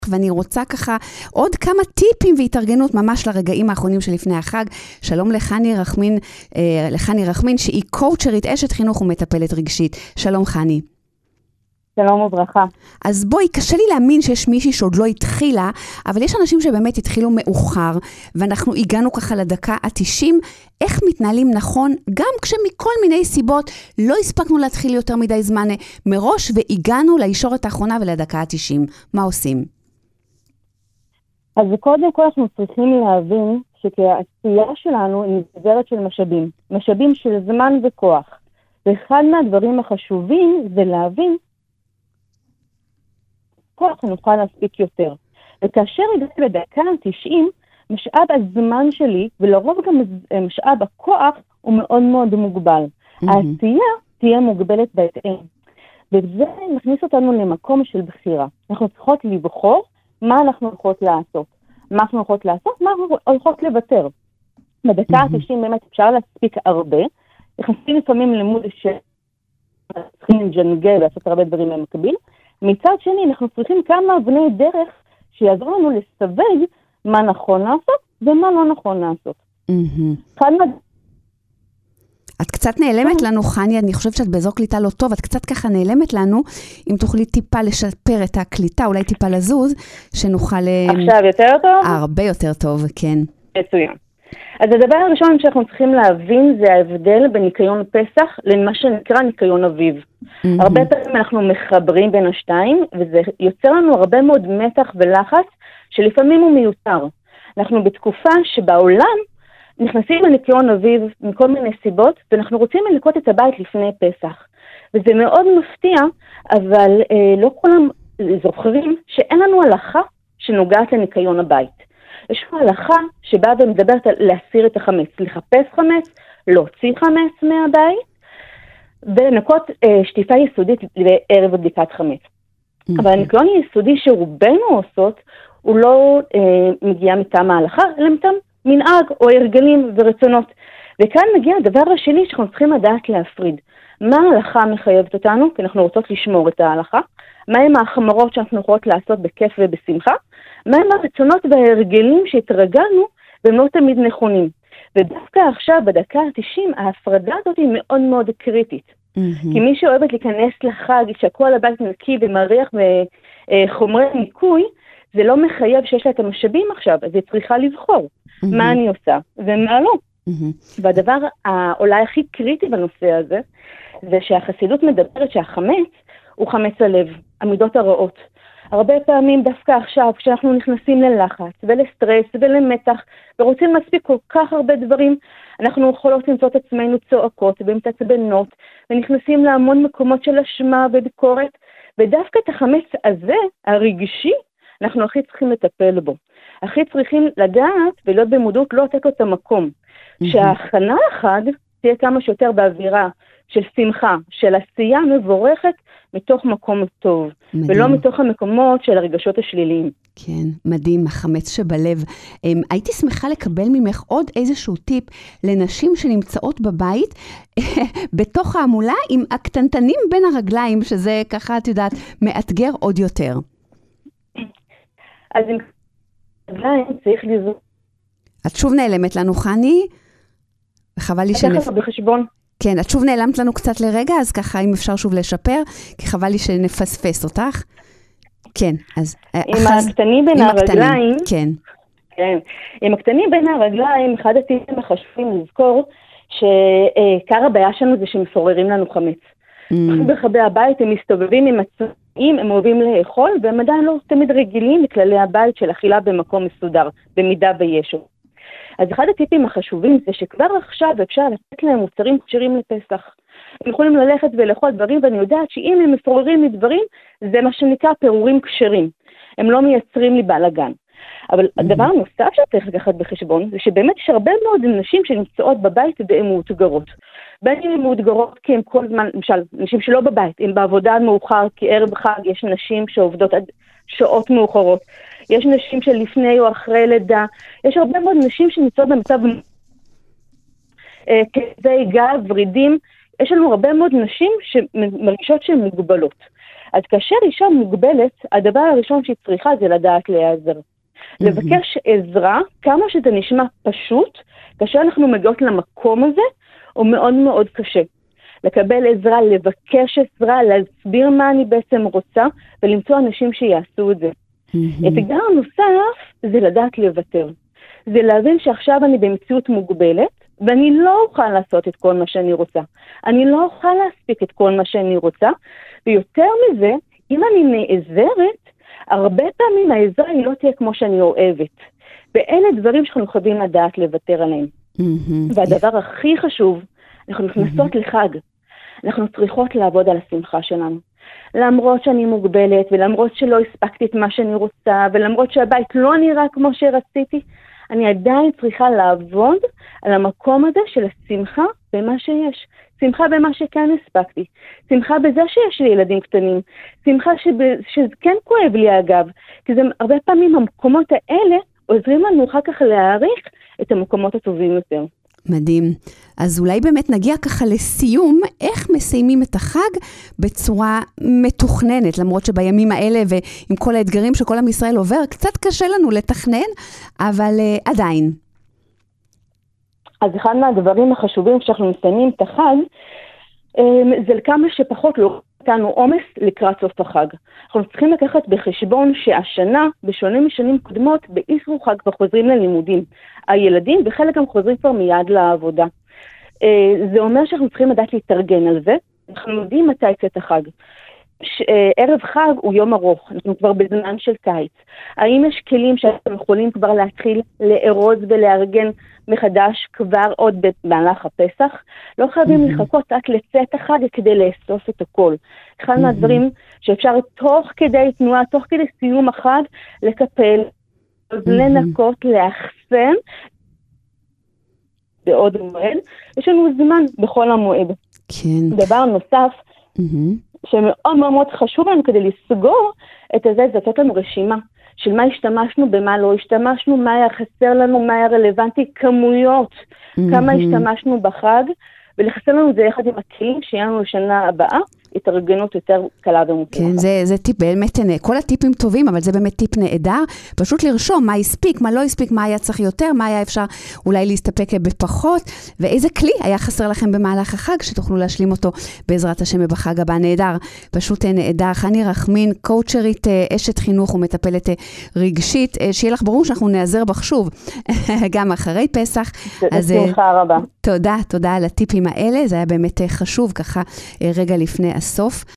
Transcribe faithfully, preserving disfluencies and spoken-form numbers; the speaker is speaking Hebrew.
ואני רוצה ככה עוד כמה טיפים והתארגנות ממש לרגעים האחרונים שלפני החג. שלום לחני רחמין, לחני רחמין שהיא קואוצ'רית, אשת חינוך ומטפלת רגשית. שלום חני. שלום וברכה. אז בואי, קשה לי להאמין שיש מישהי שעוד לא התחילה, אבל יש אנשים שבאמת התחילו מאוחר, ואנחנו הגענו ככה לדקה ה-תשעים, איך מתנהלים נכון, גם כשמכל מיני סיבות לא הספקנו להתחיל יותר מדי זמן מראש, והגענו לישורת האחרונה ולדקה ה-תשעים. מה עושים? אז קודם כל אנחנו צריכים להבין שכעשייה שלנו היא נגזרת של משאבים, משאבים של זמן וכוח. ואחד מהדברים החשובים זה להבין כוח נוכל להספיק יותר. וכאשר הגעתי בדקה ה-תשעים, משאב הזמן שלי, ולרוב גם משאב הכוח, הוא מאוד מאוד מוגבל. Mm-hmm. העשייה תהיה מוגבלת בהתאם. וזה מכניס אותנו למקום של בחירה. אנחנו צריכות לבחור מה אנחנו הולכות לעשות. מה אנחנו הולכות לעשות, מה אנחנו הולכות לוותר. בדקה ה-תשעים mm-hmm. באמת אפשר להספיק הרבה. נכנסים לפעמים לימוד שצריכים לג'נגל ולעשות הרבה דברים במקביל. מצד שני, אנחנו צריכים כמה אבני דרך שיעזרו לנו לסווג מה נכון לעשות ומה לא נכון לעשות. את קצת נעלמת לנו, חני, אני חושבת שאת באזור קליטה לא טוב, את קצת ככה נעלמת לנו, אם תוכלי טיפה לשפר את הקליטה, אולי טיפה לזוז, שנוכל... עכשיו יותר טוב? הרבה יותר טוב, כן. מצוין. אז הדבר הראשון שאנחנו צריכים להבין זה ההבדל בין ניקיון פסח למה שנקרא ניקיון אביב. Mm-hmm. הרבה פעמים אנחנו מחברים בין השתיים, וזה יוצר לנו הרבה מאוד מתח ולחץ, שלפעמים הוא מיותר. אנחנו בתקופה שבעולם נכנסים לניקיון אביב מכל מיני סיבות, ואנחנו רוצים לנקות את הבית לפני פסח. וזה מאוד מפתיע, אבל אה, לא כולם זוכרים שאין לנו הלכה שנוגעת לניקיון הבית. יש הלכה שבאה ומדברת על להסיר את החמץ, לחפש חמץ, להוציא חמץ מהבית, ולנקות אה, שטיפה יסודית לערב בדיקת חמץ. Mm-hmm. אבל הניקיון היסודי שרובנו עושות, הוא לא אה, מגיע מטעם ההלכה, אלא מטעם מנהג או הרגלים ורצונות. וכאן מגיע הדבר השני שאנחנו צריכים לדעת להפריד. מה ההלכה מחייבת אותנו? כי אנחנו רוצות לשמור את ההלכה. מהם ההחמרות שאנחנו יכולות לעשות בכיף ובשמחה? מהם הרצונות וההרגלים שהתרגלנו והם לא תמיד נכונים. ודווקא עכשיו, בדקה ה-תשעים, ההפרדה הזאת היא מאוד מאוד קריטית. Mm-hmm. כי מי שאוהבת להיכנס לחג, שהכל הבית נקי ומריח בחומרי ניקוי, זה לא מחייב שיש לה את המשאבים עכשיו, אז היא צריכה לבחור mm-hmm. מה אני עושה ומה לא. Mm-hmm. והדבר אולי הכי קריטי בנושא הזה, זה שהחסידות מדברת שהחמץ הוא חמץ הלב, המידות הרעות. הרבה פעמים דווקא עכשיו, כשאנחנו נכנסים ללחץ ולסטרס ולמתח, ורוצים להספיק כל כך הרבה דברים, אנחנו יכולות למצוא את עצמנו צועקות ומתעצבנות, ונכנסים להמון מקומות של אשמה וביקורת, ודווקא את החמץ הזה, הרגשי, אנחנו הכי צריכים לטפל בו. הכי צריכים לדעת ולהיות במודעות, לא לתת לו את המקום. Mm-hmm. שההכנה החג תהיה כמה שיותר באווירה של שמחה, של עשייה מבורכת, מתוך מקום טוב, מדהים. ולא מתוך המקומות של הרגשות השליליים. כן, מדהים, החמץ שבלב. הייתי שמחה לקבל ממך עוד איזשהו טיפ לנשים שנמצאות בבית, בתוך העמולה עם הקטנטנים בין הרגליים, שזה ככה, את יודעת, מאתגר עוד יותר. אז עם הרגליים צריך לזור. את שוב נעלמת לנו, חני? וחבל לי שנפ... בחשבון. כן, את שוב נעלמת לנו קצת לרגע, אז ככה אם אפשר שוב לשפר, כי חבל לי שנפספס אותך. כן, אז... עם אחז... הקטנים בין עם הרגליים... כן. כן. עם הקטנים בין הרגליים, אחד הטיפים החשובים לזכור, שעיקר הבעיה שלנו זה שמפוררים לנו חמץ. Mm. בחבי הבית הם מסתובבים עם עצמאים, הם אוהבים לאכול, והם עדיין לא תמיד רגילים לכללי הבית של אכילה במקום מסודר, במידה וישו. אז אחד הטיפים החשובים זה שכבר עכשיו אפשר לתת להם מוצרים כשרים לפסח. הם יכולים ללכת ולאכול דברים, ואני יודעת שאם הם מפוררים מדברים, זה מה שנקרא פירורים כשרים. הם לא מייצרים לי בלגן. אבל mm-hmm. הדבר הנוסף שצריך לקחת בחשבון, זה שבאמת יש הרבה מאוד נשים שנמצאות בבית והן מאותגרות. בין אם הן מאותגרות כי הן כל זמן, למשל, נשים שלא בבית, הן בעבודה מאוחר, כי ערב חג יש נשים שעובדות עד שעות מאוחרות. יש נשים שלפני או אחרי לידה, יש הרבה מאוד נשים שנמצאות במצב אה, כזה גב, ורידים, יש לנו הרבה מאוד נשים שמרגישות שהן מוגבלות. אז כאשר אישה מוגבלת, הדבר הראשון שהיא צריכה זה לדעת להיעזר. Mm-hmm. לבקש עזרה, כמה שזה נשמע פשוט, כאשר אנחנו מגיעות למקום הזה, הוא מאוד מאוד קשה. לקבל עזרה, לבקש עזרה, להסביר מה אני בעצם רוצה, ולמצוא אנשים שיעשו את זה. Mm-hmm. אתגר נוסף זה לדעת לוותר. זה להבין שעכשיו אני במציאות מוגבלת, ואני לא אוכל לעשות את כל מה שאני רוצה. אני לא אוכל להספיק את כל מה שאני רוצה, ויותר מזה, אם אני נעזרת, הרבה פעמים העזרה היא לא תהיה כמו שאני אוהבת. ואלה דברים שאנחנו חייבים לדעת לוותר עליהם. Mm-hmm. והדבר הכי חשוב, אנחנו נכנסות mm-hmm. לחג. אנחנו צריכות לעבוד על השמחה שלנו. למרות שאני מוגבלת, ולמרות שלא הספקתי את מה שאני רוצה, ולמרות שהבית לא נראה כמו שרציתי, אני עדיין צריכה לעבוד על המקום הזה של השמחה במה שיש. שמחה במה שכן הספקתי. שמחה בזה שיש לי ילדים קטנים. שמחה שב, שכן כואב לי אגב. כי זה הרבה פעמים המקומות האלה עוזרים לנו אחר כך להעריך את המקומות הטובים יותר. מדהים. אז אולי באמת נגיע ככה לסיום, איך מסיימים את החג בצורה מתוכננת, למרות שבימים האלה ועם כל האתגרים שכל עם ישראל עובר, קצת קשה לנו לתכנן, אבל uh, עדיין. אז אחד מהדברים החשובים כשאנחנו מסיימים את החג, זה לכמה שפחות לא אותנו עומס לקראת סוף החג. אנחנו צריכים לקחת בחשבון שהשנה, בשונה משנים קודמות, באיסרו חג כבר חוזרים ללימודים. הילדים וחלק גם חוזרים כבר מיד לעבודה. זה אומר שאנחנו צריכים לדעת להתארגן על זה. אנחנו יודעים מתי יצאת החג. ערב חג הוא יום ארוך, אנחנו כבר בזמן של קיץ. האם יש כלים שאנחנו יכולים כבר להתחיל לארוז ולארגן מחדש כבר עוד במהלך הפסח? לא חייבים mm-hmm. לחכות רק לצאת החג כדי לאסוף את הכל. אחד mm-hmm. מהדברים שאפשר תוך כדי תנועה, תוך כדי סיום החג, לקפל, mm-hmm. לנקות, לאחסן, בעוד מועד. יש לנו זמן בכל המועד. כן. דבר נוסף, mm-hmm. שמאוד מאוד מאוד חשוב לנו כדי לסגור את הזה, זה לתת לנו רשימה של מה השתמשנו, במה לא השתמשנו, מה היה חסר לנו, מה היה רלוונטי, כמויות, mm-hmm. כמה השתמשנו בחג, ולחסר לנו את זה יחד עם הכלים שיהיה לנו לשנה הבאה, התארגנות יותר קלה ומוצלחת. כן, זה, זה טיפ, באמת, כל הטיפים טובים, אבל זה באמת טיפ נהדר, פשוט לרשום מה הספיק, מה לא הספיק, מה היה צריך יותר, מה היה אפשר אולי להסתפק בפחות, ואיזה כלי היה חסר לכם במהלך החג, שתוכלו להשלים אותו בעזרת השם בחג הבא. נהדר, פשוט נהדר. חני רחמין, קואוצ'רית, אשת חינוך ומטפלת רגשית, שיהיה לך ברור שאנחנו נעזר בך שוב, גם אחרי פסח. אז שמחה רבה. תודה, תודה על הטיפים האלה, זה היה באמת חשוב, ככה רגע לפני הסוף.